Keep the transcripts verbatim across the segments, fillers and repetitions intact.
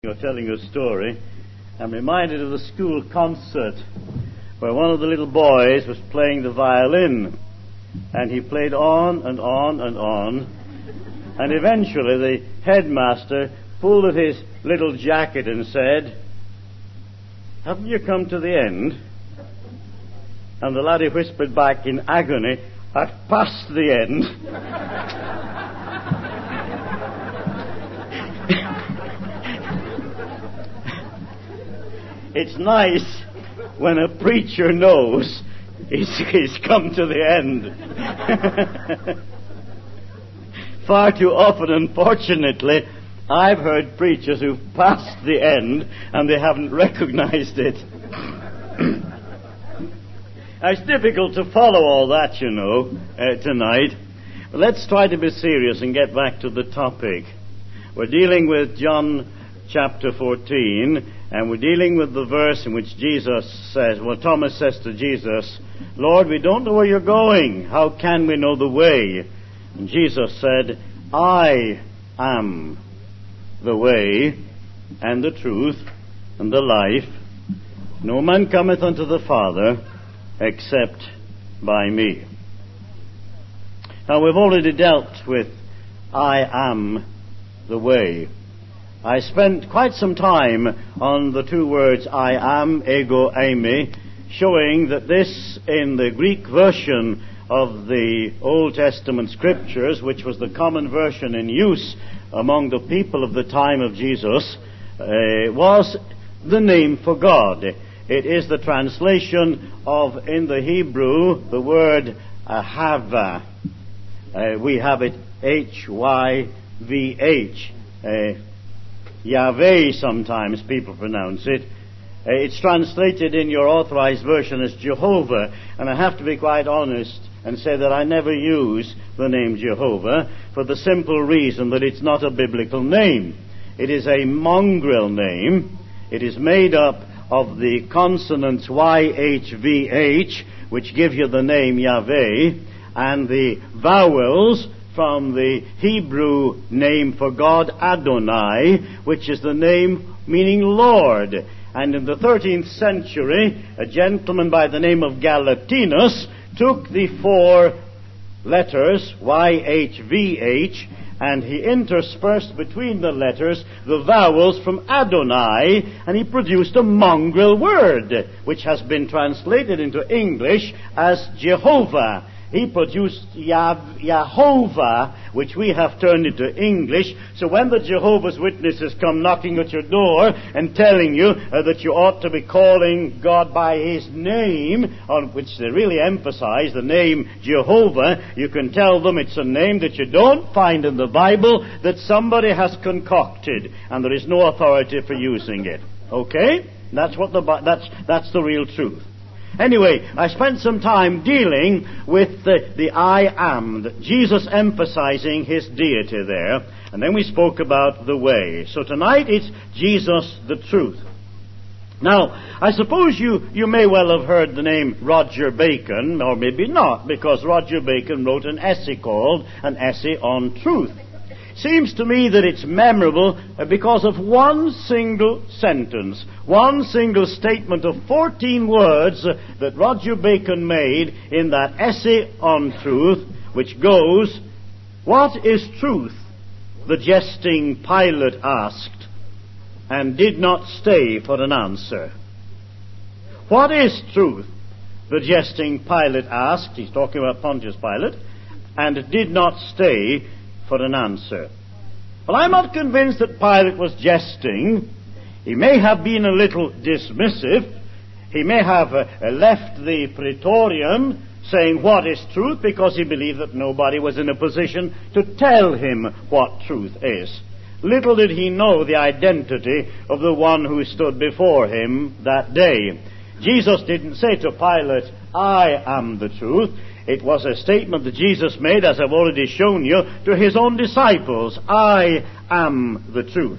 You're telling a story. I'm reminded of the school concert where one of the little boys was playing the violin, and he played on and on and on, and eventually the headmaster pulled at his little jacket and said, "Haven't you come to the end?" And the laddie whispered back in agony, "I've passed the end." It's nice when a preacher knows he's, he's come to the end. Far too often, unfortunately, I've heard preachers who've passed the end and they haven't recognized it. It's difficult to follow all that, you know, uh, tonight. But let's try to be serious and get back to the topic. We're dealing with John chapter fourteen, and we're dealing with the verse in which Jesus says, well, Thomas says to Jesus, "Lord, we don't know where you're going. How can we know the way?" And Jesus said, "I am the way and the truth and the life. No man cometh unto the Father except by me." Now, we've already dealt with "I am the way." I spent quite some time on the two words "I am," ego eimi, showing that this, in the Greek version of the Old Testament Scriptures, which was the common version in use among the people of the time of Jesus, uh, was the name for God. It is the translation of, in the Hebrew, the word uh, hava. Uh, we have it H Y V H. Uh, Yahweh, sometimes people pronounce it. Uh, it's translated in your authorized version as Jehovah, and I have to be quite honest and say that I never use the name Jehovah for the simple reason that it's not a biblical name. It is a mongrel name. It is made up of the consonants Y H V H, which give you the name Yahweh, and the vowels from the Hebrew name for God, Adonai, which is the name meaning Lord. And in the thirteenth century, a gentleman by the name of Galatinus took the four letters, Y H V H, and he interspersed between the letters the vowels from Adonai, and he produced a mongrel word, which has been translated into English as Jehovah. He produced Yah- Yahovah, which we have turned into English. So when the Jehovah's Witnesses come knocking at your door and telling you uh, that you ought to be calling God by His name, on which they really emphasize the name Jehovah, you can tell them it's a name that you don't find in the Bible, that somebody has concocted, and there is no authority for using it. Okay? That's what the that's that's the real truth. Anyway, I spent some time dealing with the, the I am, the, Jesus emphasizing His deity there, and then we spoke about the way. So tonight it's Jesus the truth. Now, I suppose you, you may well have heard the name Roger Bacon, or maybe not, because Roger Bacon wrote an essay called An Essay on Truth. Seems to me that it's memorable because of one single sentence, one single statement of fourteen words that Roger Bacon made in that essay on truth, which goes, "What is truth?" the jesting Pilate asked, and did not stay for an answer. What is truth? the jesting Pilate asked. He's talking about Pontius Pilate, and did not stay for an answer. Well, I'm not convinced that Pilate was jesting. He may have been a little dismissive. He may have uh, left the praetorium saying what is truth because he believed that nobody was in a position to tell him what truth is. Little did he know the identity of the one who stood before him that day. Jesus didn't say to Pilate, "I am the truth." It was a statement that Jesus made, as I've already shown you, to his own disciples. "I am the truth."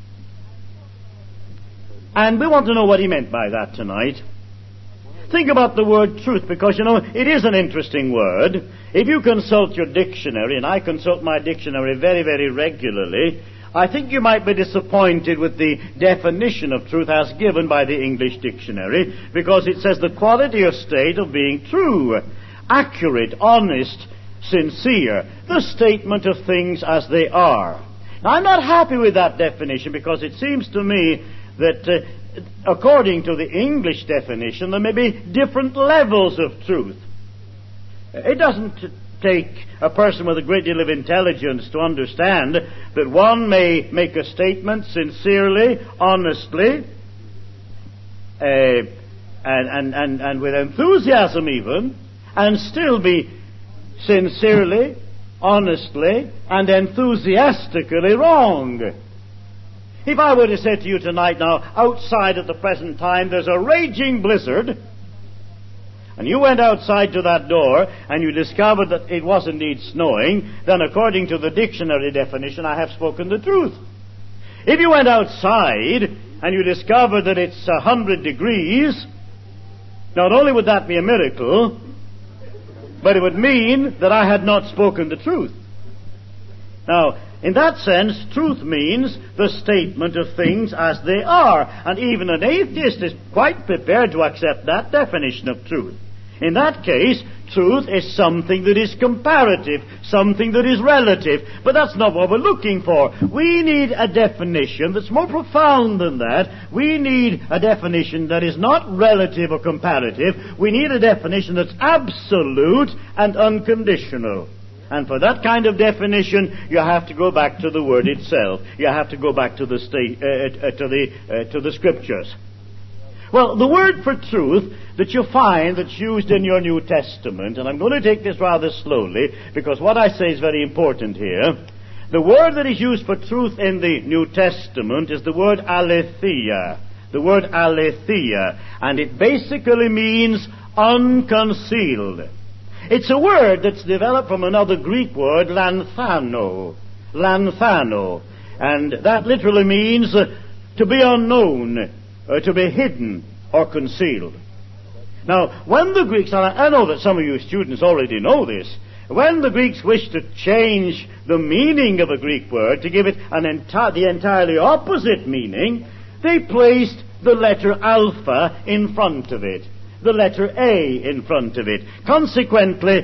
And we want to know what he meant by that tonight. Think about the word truth, because, you know, it is an interesting word. If you consult your dictionary, and I consult my dictionary very, very regularly, I think you might be disappointed with the definition of truth as given by the English dictionary, because it says the quality or state of being true, accurate, honest, sincere, the statement of things as they are. Now, I'm not happy with that definition, because it seems to me that uh, according to the English definition, there may be different levels of truth. It doesn't take a person with a great deal of intelligence to understand that one may make a statement sincerely, honestly, uh, and, and, and, and with enthusiasm even, and still be sincerely, honestly, and enthusiastically wrong. If I were to say to you tonight, now, outside at the present time there's a raging blizzard, and you went outside to that door and you discovered that it was indeed snowing, then according to the dictionary definition, I have spoken the truth. If you went outside and you discovered that it's a hundred degrees, not only would that be a miracle, but it would mean that I had not spoken the truth. Now, in that sense, truth means the statement of things as they are. And even an atheist is quite prepared to accept that definition of truth. In that case, truth is something that is comparative, something that is relative. But that's not what we're looking for. We need a definition that's more profound than that. We need a definition that is not relative or comparative. We need a definition that's absolute and unconditional. And for that kind of definition, you have to go back to the Word itself. You have to go back to the sta- uh, uh, to the uh, to the Scriptures. Well, the word for truth that you find that's used in your New Testament, and I'm going to take this rather slowly because what I say is very important here. The word that is used for truth in the New Testament is the word aletheia. The word aletheia, and it basically means unconcealed. It's a word that's developed from another Greek word, lanthano. Lanthano. And that literally means uh, to be unknown, uh, to be hidden or concealed. Now, when the Greeks, and I know that some of you students already know this, when the Greeks wished to change the meaning of a Greek word to give it an enti- the entirely opposite meaning, they placed the letter alpha in front of it. The letter A in front of it. Consequently,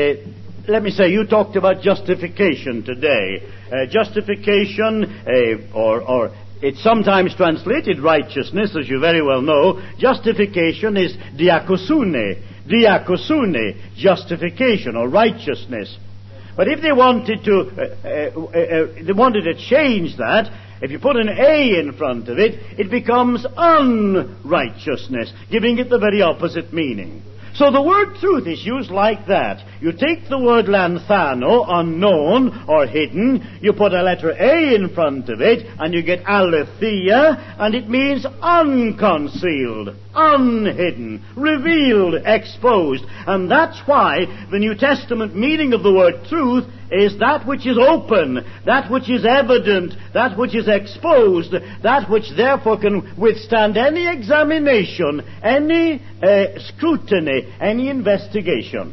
uh, let me say, you talked about justification today. Uh, justification, uh, or, or it's sometimes translated righteousness, as you very well know. Justification is diakosune. Diakosune, justification or righteousness. But if they wanted to, uh, uh, uh, they wanted to change that, if you put an A in front of it, it becomes unrighteousness, giving it the very opposite meaning. So the word truth is used like that. You take the word lanthano, unknown or hidden, you put a letter A in front of it, and you get aletheia, and it means unconcealed, unhidden, revealed, exposed. And that's why the New Testament meaning of the word truth is that which is open, that which is evident, that which is exposed, that which therefore can withstand any examination, any uh, scrutiny, any investigation.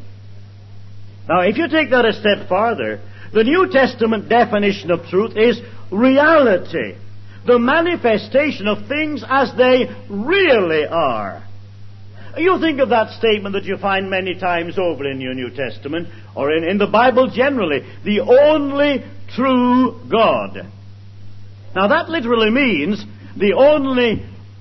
Now, if you take that a step farther, the New Testament definition of truth is reality, the manifestation of things as they really are. You think of that statement that you find many times over in your New Testament, or in, in the Bible generally, the only true God. Now that literally means the only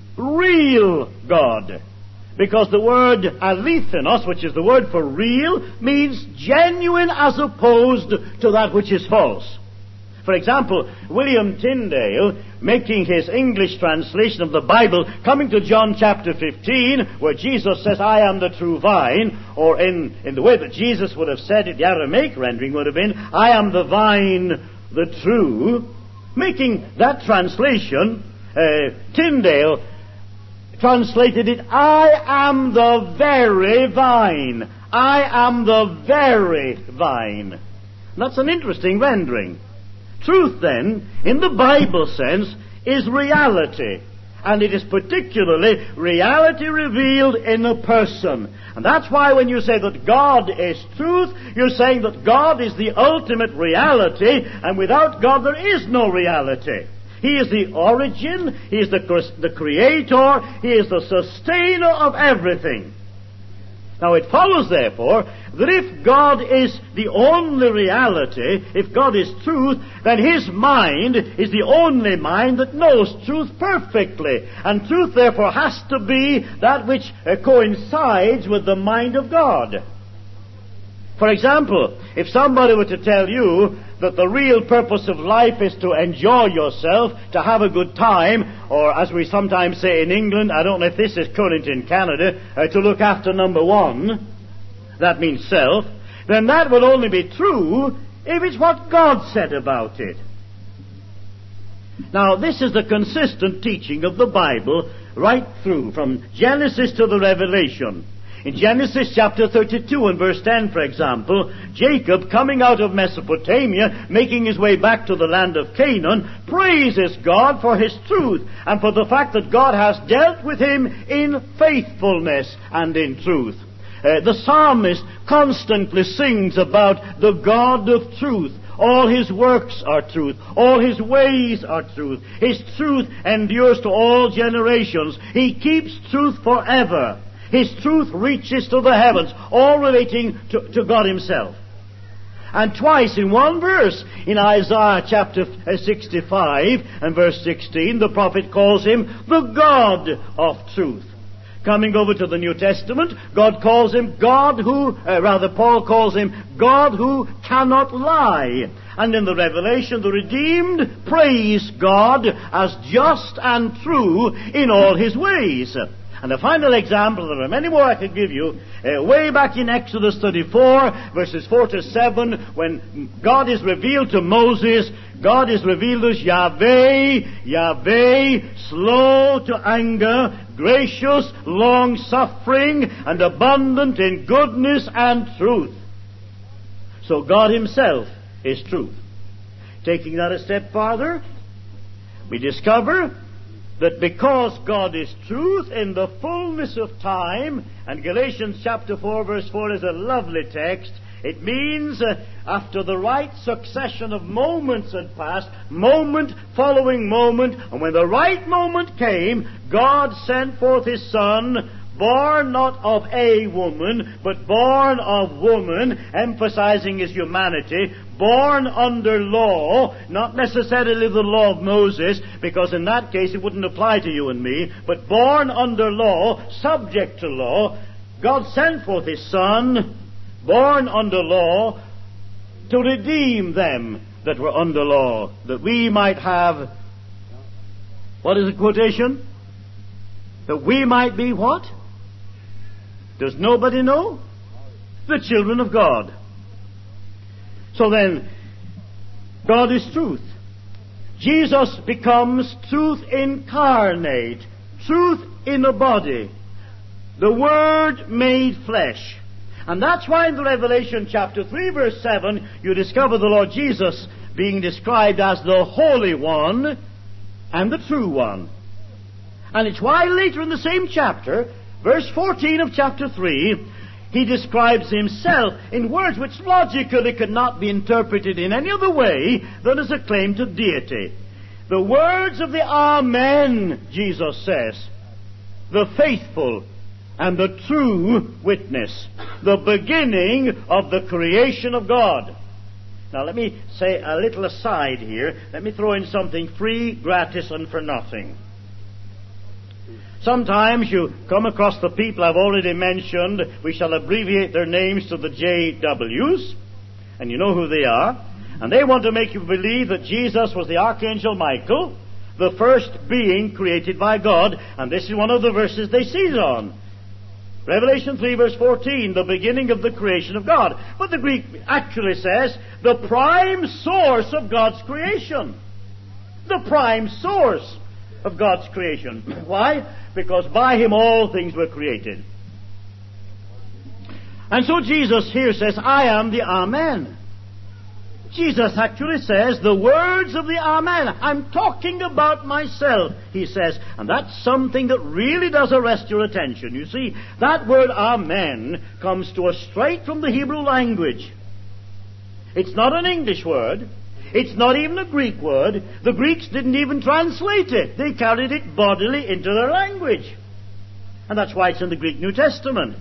real God. Because the word alethinos, which is the word for real, means genuine as opposed to that which is false. For example, William Tyndale, making his English translation of the Bible, coming to John chapter fifteen, where Jesus says, I am the true vine, or in, in the way that Jesus would have said it, the Aramaic rendering would have been, I am the vine, the true. Making that translation, uh, Tyndale translated it, I am the very vine. I am the very vine. And that's an interesting rendering. Truth, then, in the Bible sense, is reality. and it is particularly reality revealed in a person. And that's why when you say that God is truth, you're saying that God is the ultimate reality, and without God there is no reality. He is the origin, He is the, the creator, He is the sustainer of everything. Now it follows, therefore, that if God is the only reality, if God is truth, then His mind is the only mind that knows truth perfectly. And truth, therefore, has to be that which uh, coincides with the mind of God. For example, if somebody were to tell you that the real purpose of life is to enjoy yourself, to have a good time, or as we sometimes say in England, I don't know if this is current in Canada, uh, to look after number one, that means self, then that will only be true if it's what God said about it. Now, this is the consistent teaching of the Bible right through, from Genesis to the Revelation. In Genesis chapter thirty-two and verse ten, for example, Jacob, coming out of Mesopotamia, making his way back to the land of Canaan, praises God for His truth and for the fact that God has dealt with him in faithfulness and in truth. Uh, the psalmist constantly sings about the God of truth. All His works are truth. All His ways are truth. His truth endures to all generations. He keeps truth forever. His truth reaches to the heavens, all relating to, to God Himself. And twice in one verse, in Isaiah chapter sixty-five and verse sixteen, the prophet calls Him the God of truth. Coming over to the New Testament, God calls Him God who, uh, rather Paul calls Him God who cannot lie. And in the Revelation, the redeemed praise God as just and true in all His ways. And the final example, there are many more I could give you, uh, way back in Exodus thirty-four, verses four to seven, when God is revealed to Moses, God is revealed as Yahweh, Yahweh, slow to anger, gracious, long-suffering, and abundant in goodness and truth. So God Himself is truth. Taking that a step farther, we discover that because God is truth in the fullness of time, and Galatians chapter four verse four is a lovely text, it means uh, after the right succession of moments had passed, moment following moment, and when the right moment came, God sent forth His Son, born not of a woman, but born of woman, emphasizing His humanity, born under law, not necessarily the law of Moses, because in that case it wouldn't apply to you and me, but born under law, subject to law. God sent forth His Son, born under law, to redeem them that were under law, that we might have, what is the quotation? That we might be what? Does nobody know? The children of God. So then, God is truth. Jesus becomes truth incarnate, truth in a body, the Word made flesh. And that's why in the Revelation chapter three verse seven, you discover the Lord Jesus being described as the Holy One and the True One. And it's why later in the same chapter, verse fourteen of chapter three, He describes Himself in words which logically cannot be interpreted in any other way than as a claim to deity. The words of the Amen, Jesus says, the faithful and the true witness, the beginning of the creation of God. Now let me say a little aside here. Let me throw in something free, gratis, and for nothing. Sometimes you come across the people I've already mentioned. We shall abbreviate their names to the J Ws, and you know who they are. And they want to make you believe that Jesus was the Archangel Michael, the first being created by God. And this is one of the verses they seize on. Revelation three verse fourteen, the beginning of the creation of God. But the Greek actually says, the prime source of God's creation. The prime source of God's creation. Why? Because by Him all things were created. And so Jesus here says, I am the Amen. Jesus actually says the words of the Amen. I'm talking about myself, he says. And that's something that really does arrest your attention. You see, that word Amen comes to us straight from the Hebrew language. It's not an English word. It's not even a Greek word. The Greeks didn't even translate it. They carried it bodily into their language. And that's why it's in the Greek New Testament.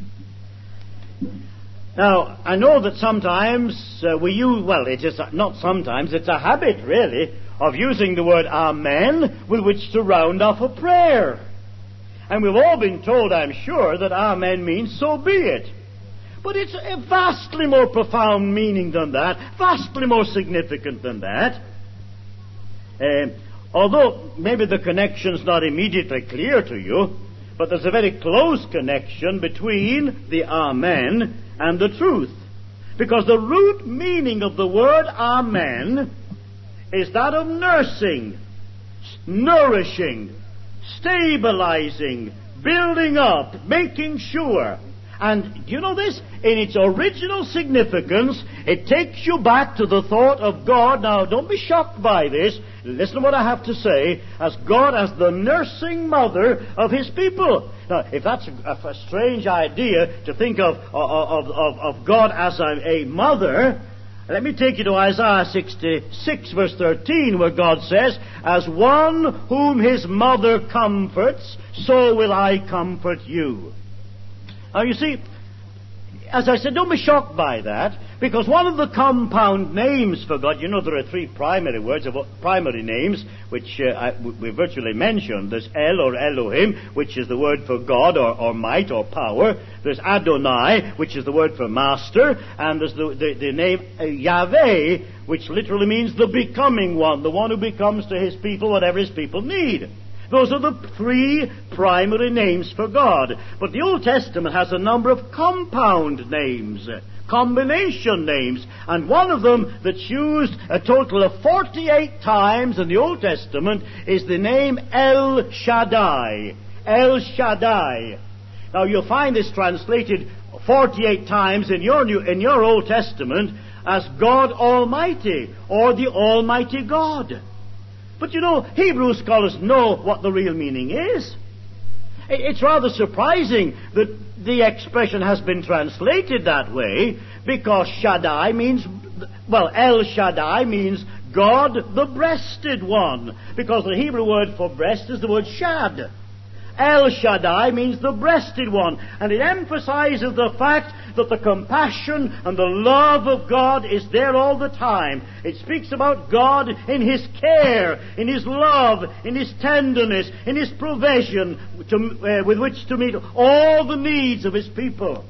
Now, I know that sometimes uh, we use, well, it is not sometimes, it's a habit, really, of using the word Amen with which to round off a prayer. And we've all been told, I'm sure, that Amen means so be it. But it's a vastly more profound meaning than that, vastly more significant than that. Uh, although maybe the connection's not immediately clear to you, but there's a very close connection between the Amen and the truth. Because the root meaning of the word Amen is that of nursing, nourishing, stabilizing, building up, making sure. And do you know this? In its original significance, it takes you back to the thought of God. Now, don't be shocked by this. Listen to what I have to say. As God as the nursing mother of His people. Now, if that's a, a strange idea to think of, of, of, of God as a, a mother, let me take you to Isaiah sixty-six, verse thirteen, where God says, as one whom his mother comforts, so will I comfort you. Now, you see, as I said, don't be shocked by that, because one of the compound names for God, you know there are three primary words, of primary names, which uh, I, we virtually mentioned. There's El or Elohim, which is the word for God or, or might or power. There's Adonai, which is the word for master. And there's the, the, the name uh, Yahweh, which literally means the becoming one, the one who becomes to his people whatever his people need. Those are the three primary names for God. But the Old Testament has a number of compound names, combination names. And one of them that's used a total of forty-eight times in the Old Testament is the name El Shaddai. El Shaddai. Now you'll find this translated forty-eight times in your, New, in your Old Testament as God Almighty or the Almighty God. But you know, Hebrew scholars know what the real meaning is. It's rather surprising that the expression has been translated that way, because Shaddai means, well, El Shaddai means God the breasted one, because the Hebrew word for breast is the word shad. El Shaddai means the breasted one, and it emphasizes the fact that the compassion and the love of God is there all the time. It speaks about God in His care, in His love, in His tenderness, in His provision to, uh, with which to meet all the needs of His people.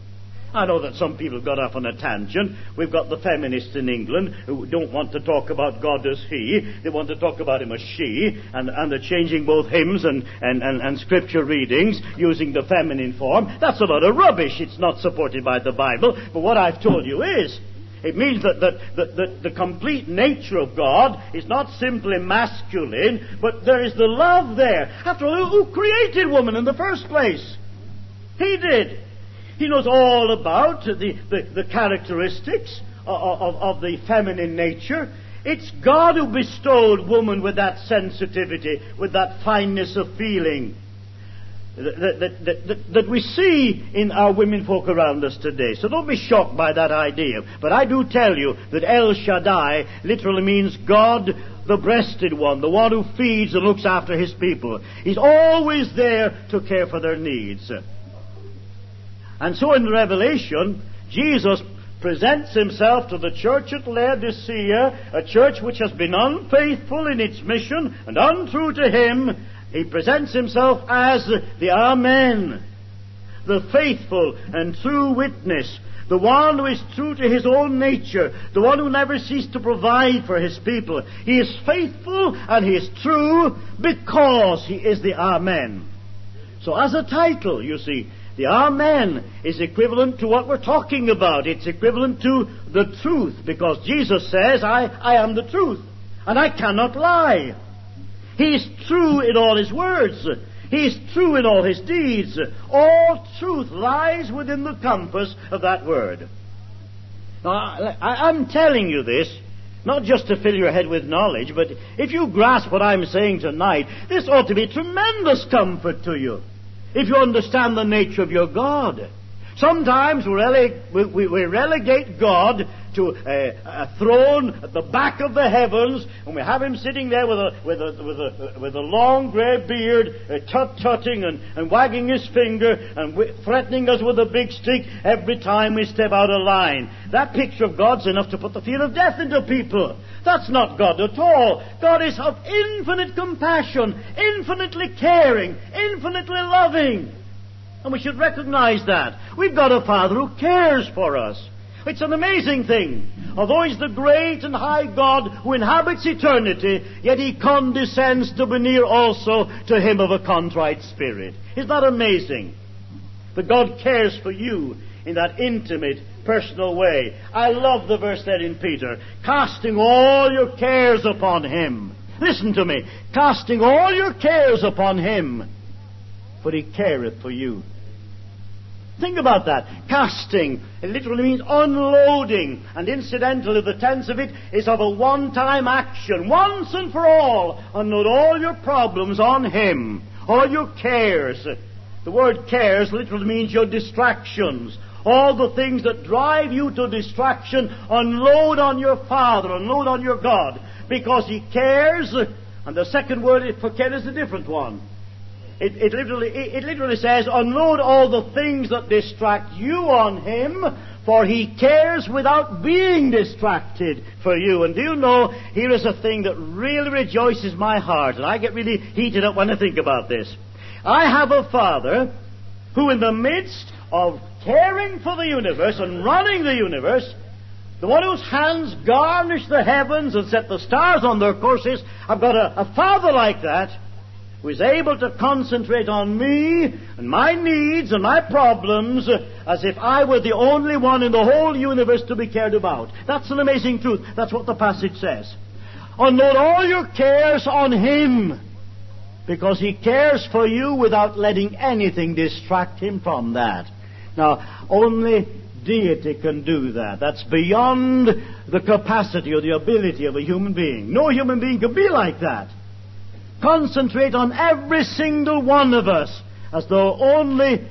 I know that some people got off on a tangent. We've got the feminists in England who don't want to talk about God as He. They want to talk about Him as she. And, and they're changing both hymns and, and, and, and scripture readings using the feminine form. That's a lot of rubbish. It's not supported by the Bible. But what I've told you is, it means that, that, that, that the complete nature of God is not simply masculine, but there is the love there. After all, who created woman in the first place? He did. He knows all about the, the, the characteristics of, of, of the feminine nature. It's God who bestowed woman with that sensitivity, with that fineness of feeling that, that, that, that, that we see in our women folk around us today. So don't be shocked by that idea. But I do tell you that El Shaddai literally means God the breasted one, the one who feeds and looks after His people. He's always there to care for their needs. And so in Revelation, Jesus presents Himself to the church at Laodicea, a church which has been unfaithful in its mission and untrue to Him. He presents Himself as the Amen, the faithful and true witness, the one who is true to His own nature, the one who never ceased to provide for His people. He is faithful and He is true because He is the Amen. So as a title, you see, the Amen is equivalent to what we're talking about. It's equivalent to the truth, because Jesus says, I, I am the truth, and I cannot lie. He is true in all His words. He is true in all His deeds. All truth lies within the compass of that word. Now, I, I'm telling you this, not just to fill your head with knowledge, but if you grasp what I'm saying tonight, this ought to be tremendous comfort to you, if you understand the nature of your God. Sometimes we, rele- we, we, we relegate God to a, a throne at the back of the heavens, and we have him sitting there with a with a with a with a long grey beard, uh, tut-tutting and, and wagging his finger and w- threatening us with a big stick every time we step out of line. That picture of God's enough to put the fear of death into people. That's not God at all. God is of infinite compassion, infinitely caring, infinitely loving. And we should recognize that. We've got a Father who cares for us. It's an amazing thing. Although He's the great and high God who inhabits eternity, yet He condescends to be near also to him of a contrite spirit. Isn't that amazing? But God cares for you in that intimate, personal way. I love the verse there in Peter. Casting all your cares upon Him. Listen to me. Casting all your cares upon Him, for He careth for you. Think about that. Casting, it literally means unloading. And incidentally, the tense of it is of a one-time action. Once and for all, unload all your problems on Him. All your cares. The word cares literally means your distractions. All the things that drive you to distraction, unload on your Father, unload on your God. Because He cares. And the second word for care is a different one. It, it, literally, it, it literally says, unload all the things that distract you on Him, for He cares without being distracted for you. And do you know, here is a thing that really rejoices my heart, and I get really heated up when I think about this. I have a Father who, in the midst of caring for the universe and running the universe, the one whose hands garnish the heavens and set the stars on their courses, I've got a, a Father like that, who is able to concentrate on me and my needs and my problems as if I were the only one in the whole universe to be cared about. That's an amazing truth. That's what the passage says. Unload all your cares on Him, because He cares for you without letting anything distract Him from that. Now, only deity can do that. That's beyond the capacity or the ability of a human being. No human being can be like that. Concentrate on every single one of us as though only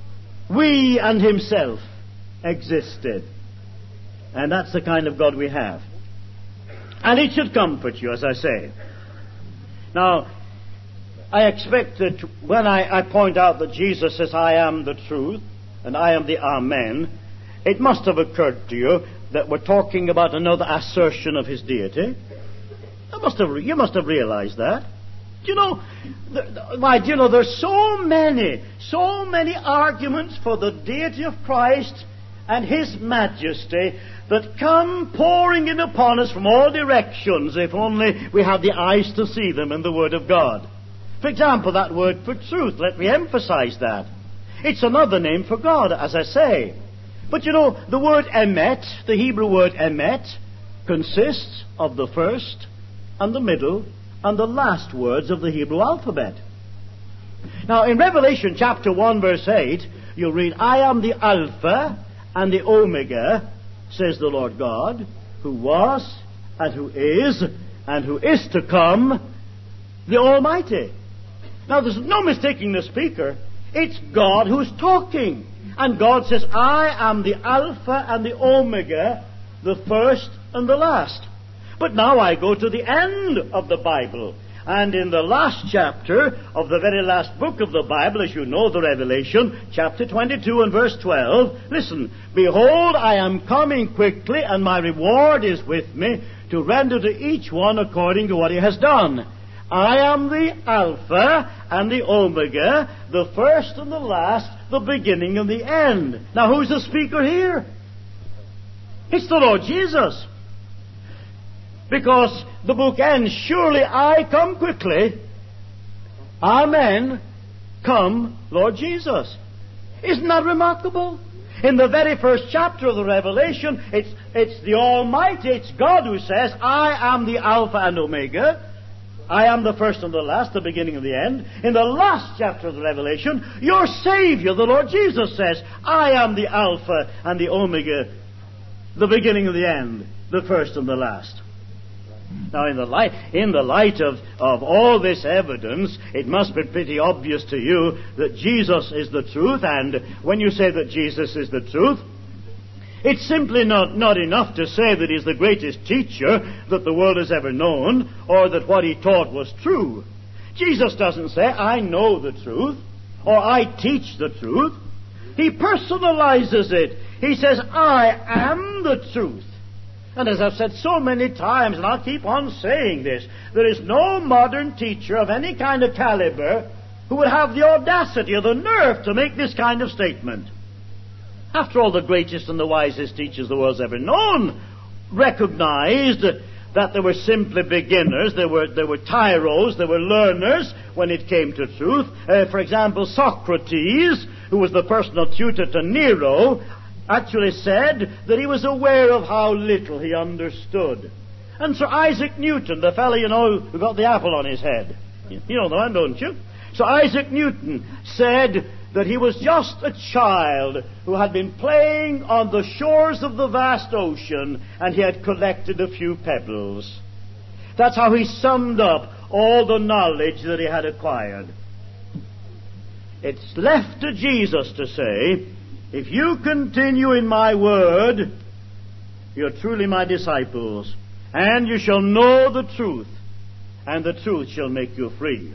we and Himself existed. And that's the kind of God we have. And it should comfort you, as I say. Now, I expect that when I, I point out that Jesus says, I am the truth, and I am the Amen, it must have occurred to you that we're talking about another assertion of His deity. That must have, you must have realized that. You know, the, why, do you know, there's so many, so many arguments for the deity of Christ and His majesty that come pouring in upon us from all directions, if only we have the eyes to see them in the Word of God. For example, that word for truth, let me emphasize that. It's another name for God, as I say. But you know, the word emet, the Hebrew word emet, consists of the first and the middle and the last words of the Hebrew alphabet. Now, in Revelation chapter one, verse eight, you'll read, I am the Alpha and the Omega, says the Lord God, who was, and who is, and who is to come, the Almighty. Now, there's no mistaking the speaker. It's God who's talking. And God says, I am the Alpha and the Omega, the first and the last. But now I go to the end of the Bible. And in the last chapter of the very last book of the Bible, as you know, the Revelation, chapter twenty-two and verse twelve, listen, Behold, I am coming quickly, and my reward is with me, to render to each one according to what he has done. I am the Alpha and the Omega, the first and the last, the beginning and the end. Now, who's the speaker here? It's the Lord Jesus. Because the book ends, surely I come quickly. Amen. Come, Lord Jesus. Isn't that remarkable? In the very first chapter of the Revelation, it's, it's the Almighty, it's God who says, I am the Alpha and Omega. I am the first and the last, the beginning and the end. In the last chapter of the Revelation, your Savior, the Lord Jesus, says, I am the Alpha and the Omega, the beginning and the end, the first and the last. Now, in the light, in the light of, of all this evidence, it must be pretty obvious to you that Jesus is the truth, and when you say that Jesus is the truth, it's simply not, not enough to say that he's the greatest teacher that the world has ever known, or that what he taught was true. Jesus doesn't say, I know the truth, or I teach the truth. He personalizes it. He says, I am the truth. And as I've said so many times, and I'll keep on saying this, there is no modern teacher of any kind of caliber who would have the audacity or the nerve to make this kind of statement. After all, the greatest and the wisest teachers the world's ever known recognized that there were simply beginners, there were, there were tyros, there were learners when it came to truth. Uh, for example, Socrates, who was the personal tutor to Nero, actually said that he was aware of how little he understood. And Sir Isaac Newton, the fellow, you know, who got the apple on his head, you know the one, don't you? So Isaac Newton said that he was just a child who had been playing on the shores of the vast ocean, and he had collected a few pebbles. That's how he summed up all the knowledge that he had acquired. It's left to Jesus to say, if you continue in my word, you're truly my disciples, and you shall know the truth, and the truth shall make you free.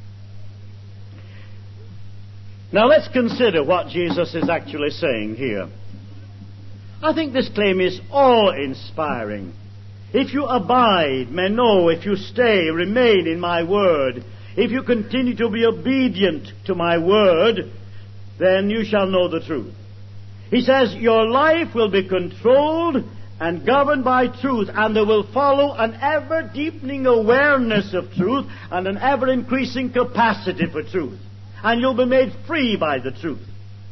Now let's consider what Jesus is actually saying here. I think this claim is awe-inspiring. If you abide, meno, if you stay, remain in my word, if you continue to be obedient to my word, then you shall know the truth. He says, your life will be controlled and governed by truth, and there will follow an ever-deepening awareness of truth and an ever-increasing capacity for truth. And you'll be made free by the truth.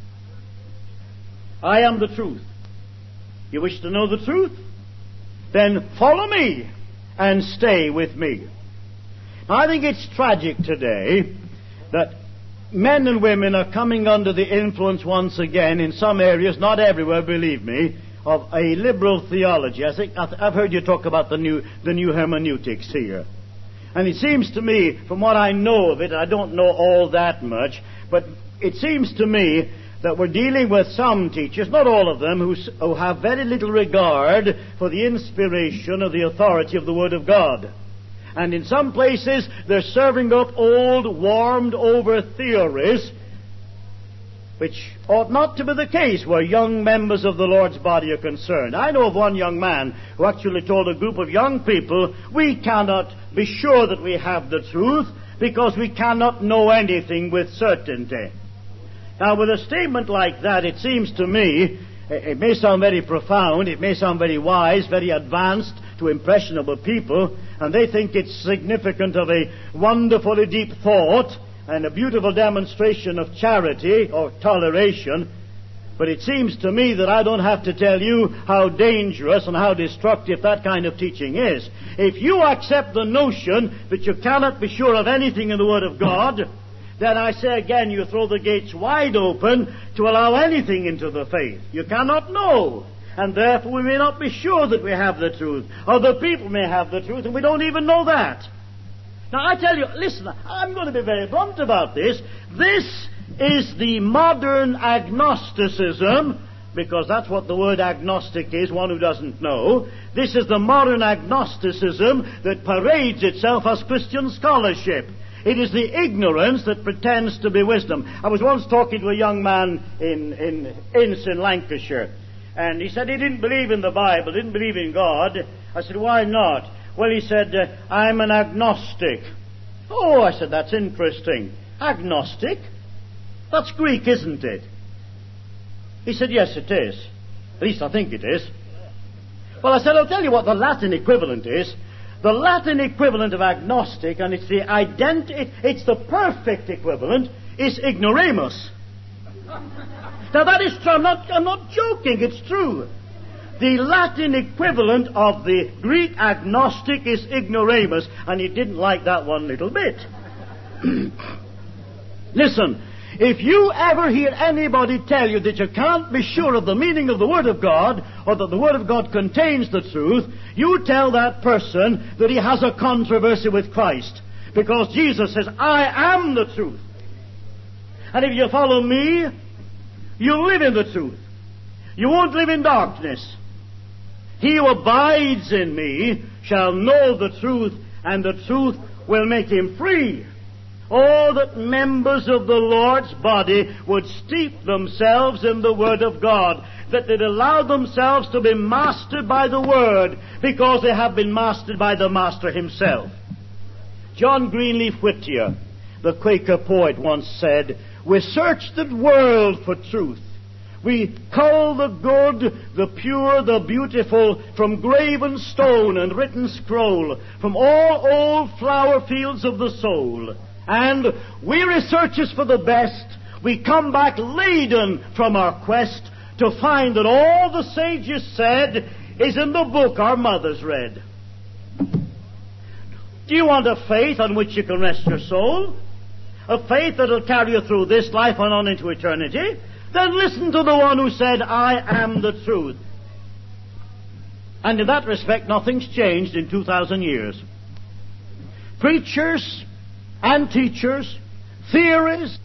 I am the truth. You wish to know the truth? Then follow me and stay with me. Now, I think it's tragic today that men and women are coming under the influence once again in some areas, not everywhere, believe me, of a liberal theology. I think, I've heard you talk about the new, the new hermeneutics here. And it seems to me, from what I know of it, I don't know all that much, but it seems to me that we're dealing with some teachers, not all of them, who, who have very little regard for the inspiration or the authority of the Word of God. And in some places, they're serving up old, warmed-over theories, which ought not to be the case where young members of the Lord's body are concerned. I know of one young man who actually told a group of young people, we cannot be sure that we have the truth because we cannot know anything with certainty. Now, with a statement like that, it seems to me, it may sound very profound, it may sound very wise, very advanced to impressionable people, and they think it's significant of a wonderfully deep thought and a beautiful demonstration of charity or toleration. But it seems to me that I don't have to tell you how dangerous and how destructive that kind of teaching is. If you accept the notion that you cannot be sure of anything in the Word of God, then I say again, you throw the gates wide open to allow anything into the faith. You cannot know. And therefore we may not be sure that we have the truth. Other people may have the truth and we don't even know that. Now I tell you, listen, I'm going to be very blunt about this. This is the modern agnosticism, because that's what the word agnostic is, one who doesn't know. This is the modern agnosticism that parades itself as Christian scholarship. It is the ignorance that pretends to be wisdom. I was once talking to a young man in, in Ince in Lancashire, and he said he didn't believe in the Bible, didn't believe in God. I said, why not? Well, he said, uh, I'm an agnostic. Oh, I said, that's interesting. Agnostic? That's Greek, isn't it? He said, yes, it is. At least I think it is. Well, I said, I'll tell you what the Latin equivalent is. The Latin equivalent of agnostic, and it's the ident- it, it's the perfect equivalent, is ignoramus. Now that is true. I'm not, I'm not joking. It's true. The Latin equivalent of the Greek agnostic is ignoramus, and he didn't like that one little bit. Listen, If you ever hear anybody tell you that you can't be sure of the meaning of the Word of God, or that the Word of God contains the truth, you tell that person that he has a controversy with Christ. Because Jesus says, I am the truth. And if you follow me, you'll live in the truth. You won't live in darkness. He who abides in me shall know the truth, and the truth will make him free. Oh, that members of the Lord's body would steep themselves in the Word of God, that they'd allow themselves to be mastered by the Word, because they have been mastered by the Master himself. John Greenleaf Whittier, the Quaker poet, once said, "We search the world for truth. We cull the good, the pure, the beautiful, from graven stone and written scroll, from all old flower fields of the soul. And, weary searchers for the best, we come back laden from our quest to find that all the sages said is in the book our mothers read." Do you want a faith on which you can rest your soul? A faith that will carry you through this life and on into eternity? Then listen to the one who said, I am the truth. And in that respect, nothing's changed in two thousand years. Preachers and teachers, theories,